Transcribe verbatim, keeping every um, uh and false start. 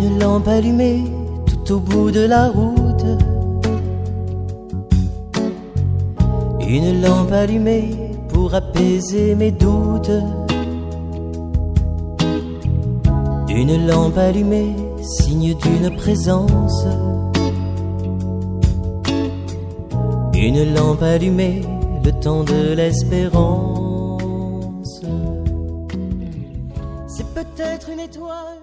Une lampe allumée tout au bout de la route. Une lampe allumée pour apaiser mes doutes. Une lampe allumée, signe d'une présence. Une lampe allumée, le temps de l'espérance. C'est peut-être une étoile